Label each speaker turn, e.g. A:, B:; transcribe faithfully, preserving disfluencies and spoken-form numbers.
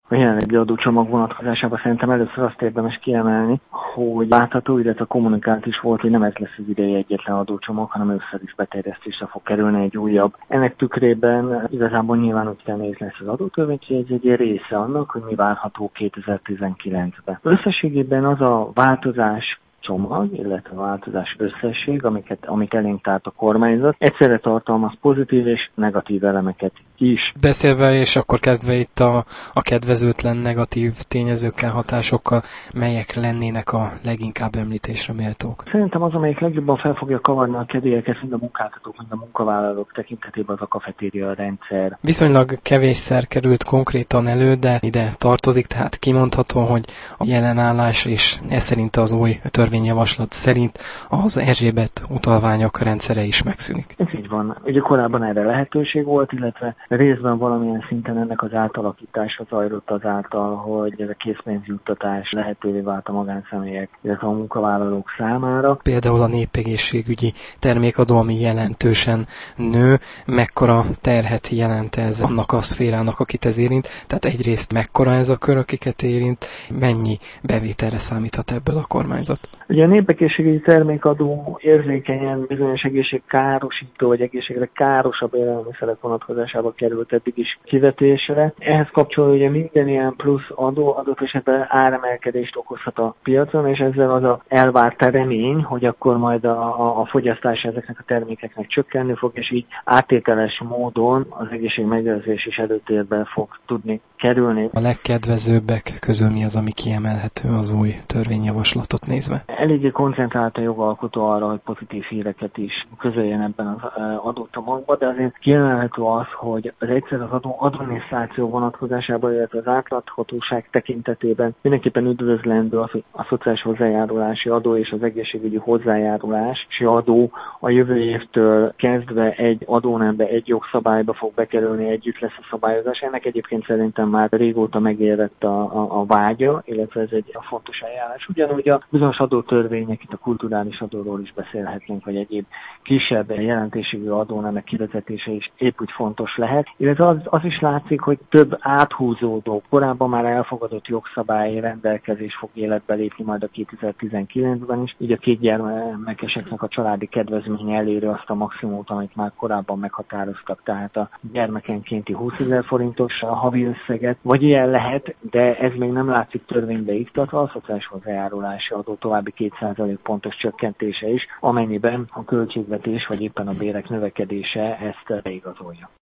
A: a jelenlegi adócsomag vonatkozásában szerintem először azt érdemes kiemelni, hogy látható, illetve kommunikált is volt, hogy nem ez lesz az idei egyetlen adócsomag, hanem ősszel is beterjesztésre fog kerülni egy újabb. Ennek tükrében igazából nyilván úgy nehéz lesz az adótörvény, hogy ez egy része annak, hogy mi várható kétezer-tizenkilencben. Összességében az a változás csomag, illetve változás összesség, amiket, amit elénk tárt a kormányzat, egyszerre tartalmaz pozitív és negatív elemeket is.
B: Beszélve és akkor kezdve itt a, a kedvezőtlen negatív tényezőkkel, hatásokkal, melyek lennének a leginkább említésre méltók?
A: Szerintem az, amelyik legjobban fel fogja kavarni a kedélyeket, mind a munkáltatók, mind a munkavállalók tekintetében az a kafetéria rendszer.
B: Viszonylag kevésszer került konkrétan elő, de ide tartozik, tehát kimondható, hogy a jelenállás és ez szerint az új törvényjavaslat szerint az Erzsébet utalványok rendszere is megszűnik.
A: Ez így van. Ugye korábban erre lehetőség volt, illetve részben valamilyen szinten ennek az átalakítása zajlott azáltal, hogy ez a készpénzjuttatás lehetővé vált a magánszemélyek, illetve a munkavállalók számára.
B: Például a népegészségügyi termékadó, ami jelentősen nő, mekkora terhet jelent ez annak a szférának, akit ez érint, tehát egyrészt mekkora ez a kör, akiket érint, mennyi bevételre számíthat ebből a kormányzat?
A: Ugye a népegészségügyi termékadó érzékenyen bizonyos egészségkárosító vagy egészségre károsabb élelmiszerek vonatkozásába került eddig is kivetésre. Ehhez kapcsolódva ugye minden ilyen plusz adó adott esetben áremelkedést okozhat a piacon, és ezzel az a elvárt remény, hogy akkor majd a, a, a fogyasztás ezeknek a termékeknek csökkenni fog, és így áttételes módon az egészségmegőrzés is előtérben fog tudni kerülni.
B: A legkedvezőbbek közül mi az, ami kiemelhető az új törvényjavaslatot nézve?
A: Eléggé koncentrált a jogalkotó arra, hogy pozitív híreket is közöljen ebben az adócsomagban, de azért kiemelhető az, hogy az egyszer az adó adminisztráció vonatkozásában, illetve az átláthatóság tekintetében mindenképpen üdvözlendő az, hogy a szociális hozzájárulási adó és az egészségügyi hozzájárulási adó a jövő évtől kezdve egy adónembe, egy jogszabályba fog bekerülni, együtt lesz a szabályozás. Ennek egyébként szerintem már régóta megérett a, a, a vágya, illetve ez egy a fontos eljárás. Ugyanúgy a bizonyos adótörvények, itt a kulturális adóról is beszélhetnénk, vagy egyéb kisebb jelentőségű adónemek kivezetése is épp úgy fontos lehet. Illetve az, az is látszik, hogy több áthúzódó, korábban már elfogadott jogszabályi rendelkezés fog életbe lépni majd a kétezer-tizenkilencben is. Így a két gyermekeseknek a családi kedvezménye eléri azt a maximumot, amit már korábban meghatároztak, tehát a gyermekenkénti húszezer forintos a havi összeget, vagy ilyen lehet, de ez még nem látszik törvénybe iktatva, a szociális hozzájárulási adó további két százalék pontos csökkentése is, amennyiben a költségvetés vagy éppen a bérek növekedése ezt beigazolja.